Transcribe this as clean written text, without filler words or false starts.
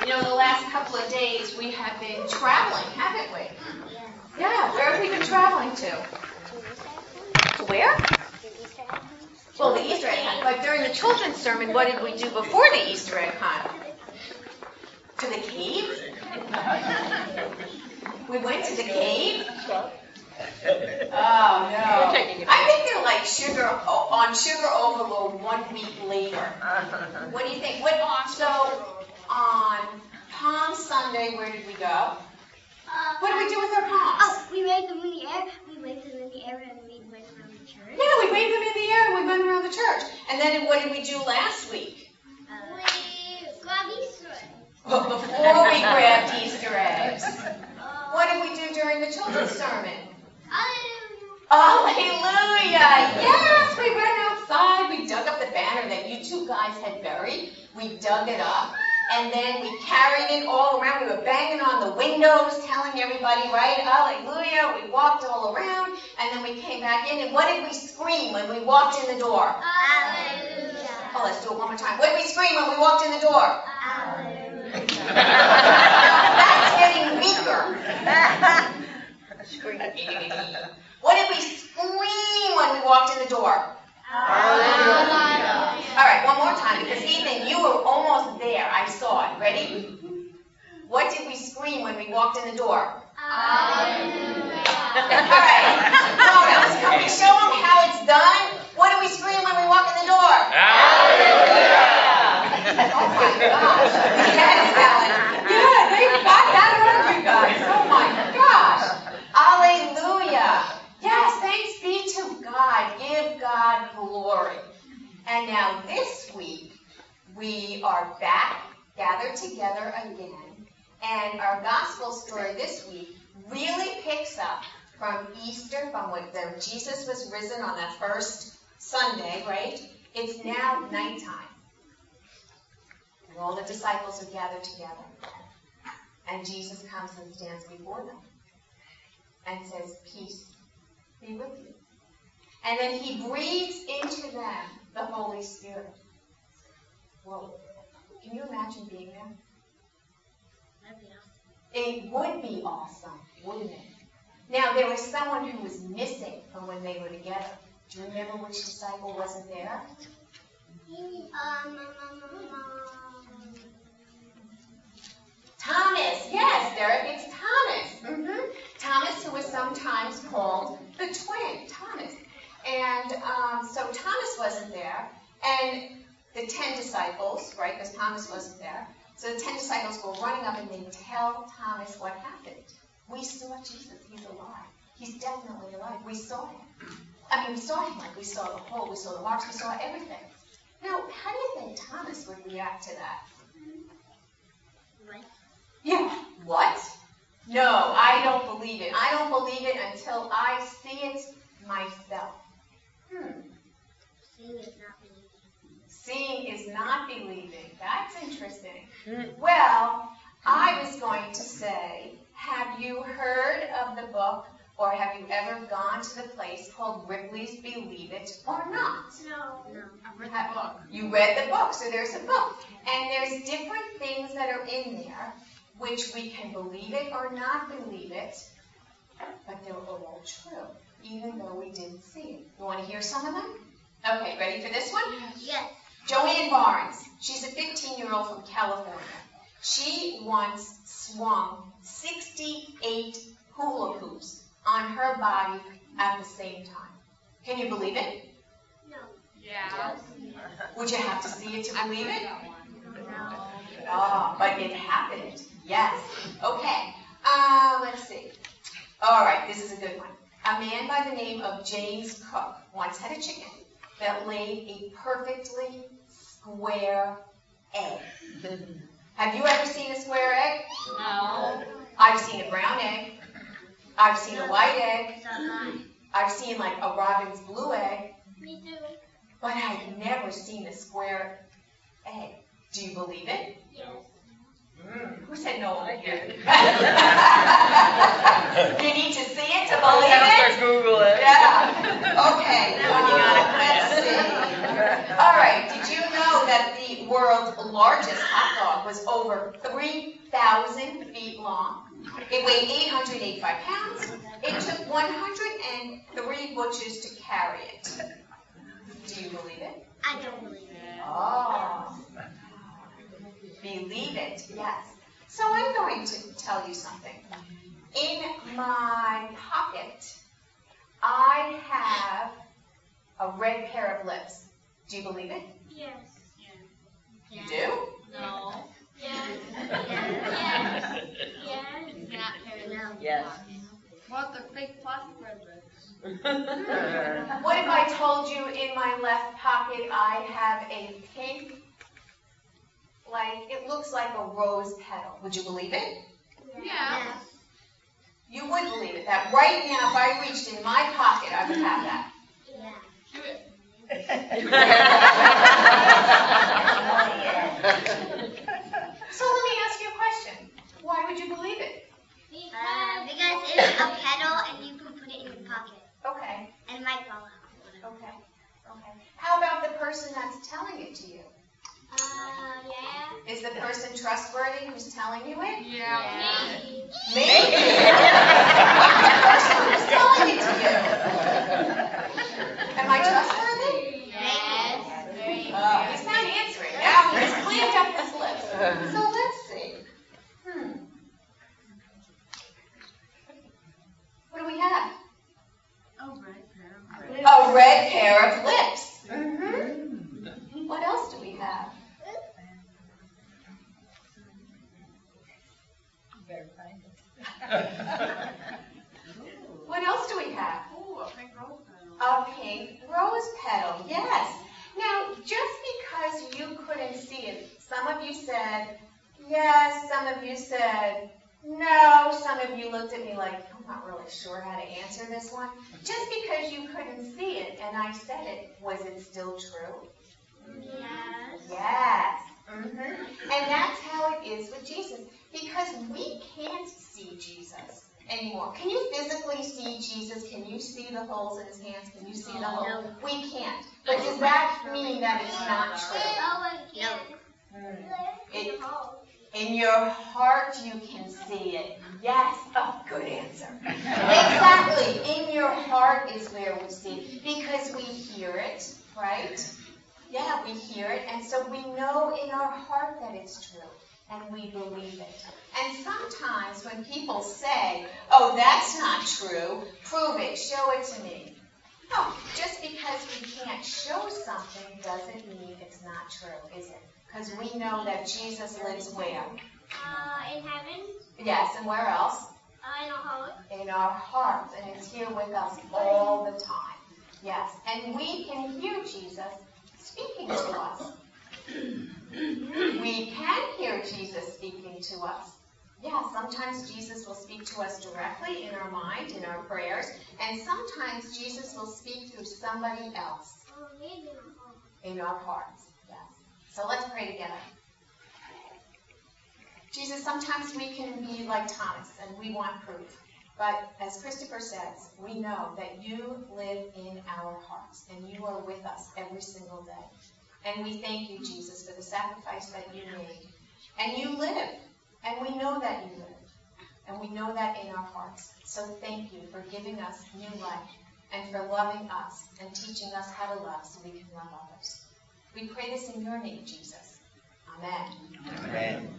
The last couple of days we have been traveling, haven't we? Yeah, where have we been traveling to? To where? Well, the Easter egg hunt. But during the children's sermon, what did we do before the Easter egg hunt? To the cave? We went to the cave? Oh, no. I think they're like on sugar overload 1 week later. What do you think? So, on Palm Sunday, where did we go? What did we do with our palms? Oh, we waved them in the air. We waved them in the air and we went around the church. Yeah, we waved them in the air and we went around the church. And then what did we do last week? We grabbed Easter eggs. Well, before we grabbed Easter eggs, what did we do during the children's sermon? Hallelujah! Yes, we went outside. We dug up the banner that you two guys had buried. We dug it up. And then we carried it all around. We were banging on the windows, telling everybody, right? Hallelujah. We walked all around, and then we came back in. And what did we scream when we walked in the door? Hallelujah. Oh, let's do it one more time. What did we scream when we walked in the door? Hallelujah. That's getting weaker. What did we scream when we walked in the door? Hallelujah. All right, one more time, because Ethan, you were almost there. I saw it. Ready? What did we scream when we walked in the door? Hallelujah. All right. Photos. Can we show them how it's done? What do we scream when we walk in the door? Hallelujah. Oh my gosh. Yes, Alan. Yeah, they got that around you guys. Oh my gosh. Hallelujah. Yes, thanks be to God. Give God glory. And now this week, we are back, gathered together again. And our gospel story this week really picks up from Easter, from when Jesus was risen on that first Sunday, right? It's now nighttime. And all the disciples are gathered together. And Jesus comes and stands before them and says, "Peace be with you." And then he breathes into them the Holy Spirit. Whoa. Can you imagine being there? It would be awesome, wouldn't it? Now, there was someone who was missing from when they were together. Do you remember which disciple wasn't there? Thomas. Yes, Derek, it's Thomas. Thomas, who was sometimes called the twin, Thomas. And so Thomas wasn't there. And the 10 disciples, right, because Thomas wasn't there. So the 10 disciples go running up and they tell Thomas what happened. We saw Jesus. He's alive. He's definitely alive. We saw him. I mean, we saw him like we saw the hole, we saw the marks, we saw everything. Now, how do you think Thomas would react to that? What? Yeah. What? No, I don't believe it. I don't believe it until I see it myself. Seeing is not believing. That's interesting. Well, I was going to say, have you heard of the book, or have you ever gone to the place called Ripley's Believe It or Not? No. I've read the book. You read the book, so there's a book. And there's different things that are in there, which we can believe it or not believe it, but they're all true, even though we didn't see it. You want to hear some of them? Okay, ready for this one? Yes. Joanne Barnes, she's a 15-year-old from California. She once swung 68 hula hoops on her body at the same time. Can you believe it? No. Yeah. Would you have to see it to believe it? No. Oh, but it happened. Yes. Okay. Let's see. All right, this is a good one. A man by the name of James Cook once had a chicken that laid a perfectly square egg. Have you ever seen a square egg? No. I've seen a brown egg. I've seen a white egg. So mine. I've seen like a robin's blue egg. Me too. But I've never seen a square egg. Do you believe it? Yes. Who said no over here? You need to see it to believe it? Google it. Yeah. Okay. Let's see. All right, did you know that the world's largest hot dog was over 3,000 feet long? It weighed 885 pounds. It took 103 butchers to carry it. Do you believe it? I don't believe it. Oh. Believe it, yes. So I'm going to tell you something. In my pocket, I have a red pair of lips. Do you believe it? Yes. You do? No. Yes. Not very No. Yes. What the fake plastic red lips? What if I told you in my left pocket I have a pink, it looks like a rose petal. Would you believe it? Yeah. You would believe it. That right now, if I reached in my pocket, I would have that. Yeah. Do it. So let me ask you a question. Why would you believe it? Because it's a petal and you can put it in your pocket. Okay, And it might fall out. okay. How about the person that's telling it to you? Yeah. Is the person trustworthy who's telling you it? Yeah. Maybe. I'm the person who's telling it to you. Am I trustworthy? Yes. He's not answering. Now he's cleaned up his lips. So let's see. What do we have? Oh, right there. A red pair of lips. Mm-hmm. What else do we have? What else do we have? Oh, a pink rose petal. A pink rose petal, yes. Now, just because you couldn't see it, some of you said yes, some of you said no, some of you looked at me like, I'm not really sure how to answer this one. Just because you couldn't see it and I said it, was it still true? Yes. Yes. And that's how it is with Jesus. Because we can't see Jesus anymore. Can you physically see Jesus? Can you see the holes in his hands? Can you see the holes? We can't. But does that mean that it's not true? In your heart you can see it. Yes. Oh, good answer. Exactly. In your heart is where we see it. Because we hear it, right? Yeah, we hear it. And so we know in our heart that it's true. And we believe it. And sometimes when people say, oh, that's not true, prove it, show it to me. No, just because we can't show something doesn't mean it's not true, is it? Because we know that Jesus lives where? In heaven. Yes, and where else? In our heart. In our hearts. And it's here with us all the time. Yes, and we can hear Jesus speaking to us. We can hear Jesus speaking to us. Yeah, sometimes Jesus will speak to us directly in our mind, in our prayers, and sometimes Jesus will speak through somebody else in our hearts. Yes. So let's pray together. Jesus, sometimes we can be like Thomas and we want proof. But as Christopher says, we know that you live in our hearts and you are with us every single day. And we thank you, Jesus, for the sacrifice that you made. And you live. And we know that you live. And we know that in our hearts. So thank you for giving us new life and for loving us and teaching us how to love so we can love others. We pray this in your name, Jesus. Amen. Amen.